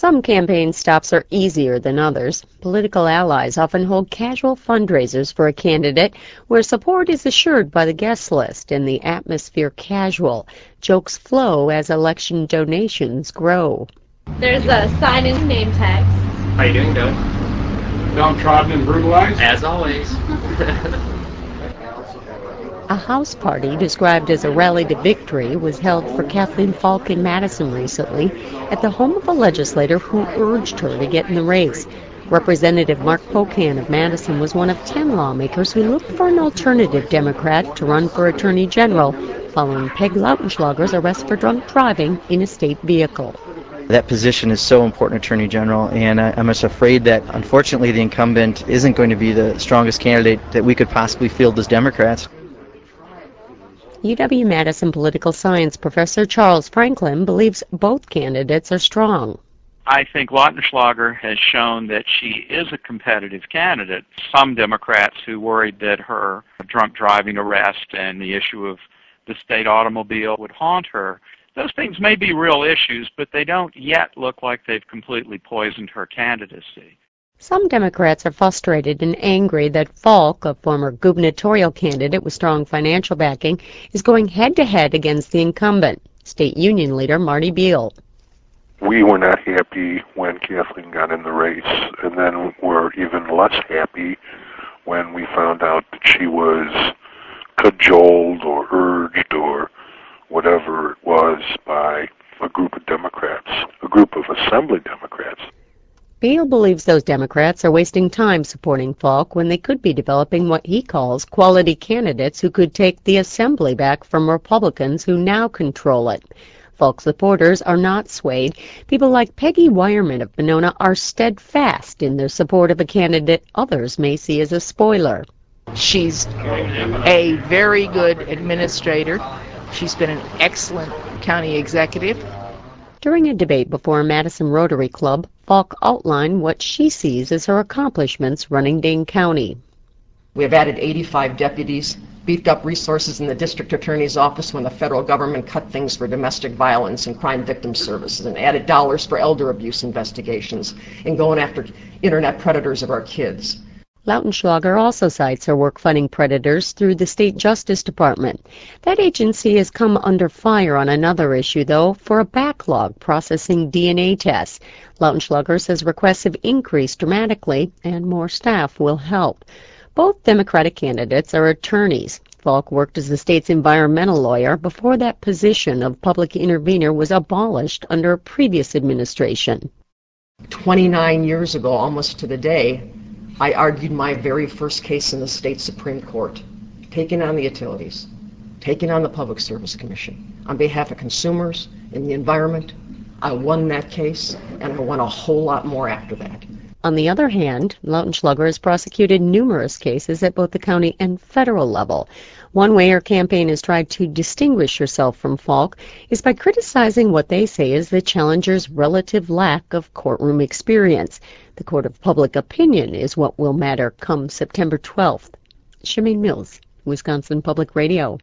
Some campaign stops are easier than others. Political allies often hold casual fundraisers for a candidate where support is assured by the guest list and the atmosphere casual. Jokes flow as election donations grow. There's a sign-in name tags. How you doing, Doug? Downtrodden and brutalized? As always. A house party described as a rally to victory was held for Kathleen Falk in Madison recently at the home of a legislator who urged her to get in the race. Representative Mark Pocan of Madison was one of 10 lawmakers who looked for an alternative Democrat to run for Attorney General following Peg Lautenschlager's arrest for drunk driving in a state vehicle. That position is so important, Attorney General, and I'm just afraid that, unfortunately, the incumbent isn't going to be the strongest candidate that we could possibly field as Democrats. UW-Madison political science professor Charles Franklin believes both candidates are strong. I think Lautenschlager has shown that she is a competitive candidate. Some Democrats who worried that her drunk driving arrest and the issue of the state automobile would haunt her, those things may be real issues, but they don't yet look like they've completely poisoned her candidacy. Some Democrats are frustrated and angry that Falk, a former gubernatorial candidate with strong financial backing, is going head-to-head against the incumbent, State Union leader Marty Beal. We were not happy when Kathleen got in the race, and then we're even less happy when we found out that she was cajoled or urged or whatever it was by a group of Democrats, a group of Assembly Democrats. Beal believes those Democrats are wasting time supporting Falk when they could be developing what he calls quality candidates who could take the Assembly back from Republicans who now control it. Falk supporters are not swayed. People like Peggy Wireman of Monona are steadfast in their support of a candidate others may see as a spoiler. She's a very good administrator. She's been an excellent county executive. During a debate before a Madison Rotary Club, Falk outlined what she sees as her accomplishments running Dane County. We have added 85 deputies, beefed up resources in the district attorney's office when the federal government cut things for domestic violence and crime victim services, and added dollars for elder abuse investigations and going after internet predators of our kids. Lautenschlager also cites her work fighting predators through the State Justice Department. That agency has come under fire on another issue, though, for a backlog processing DNA tests. Lautenschlager says requests have increased dramatically, and more staff will help. Both Democratic candidates are attorneys. Falk worked as the state's environmental lawyer before that position of public intervener was abolished under a previous administration. 29 years ago, almost to the day, I argued my very first case in the state Supreme Court, taking on the utilities, taking on the Public Service Commission, on behalf of consumers and the environment. I won that case, and I won a whole lot more after that. On the other hand, Lautenschlager has prosecuted numerous cases at both the county and federal level. One way her campaign has tried to distinguish herself from Falk is by criticizing what they say is the challenger's relative lack of courtroom experience. The court of public opinion is what will matter come September 12th. Shameen Mills, Wisconsin Public Radio.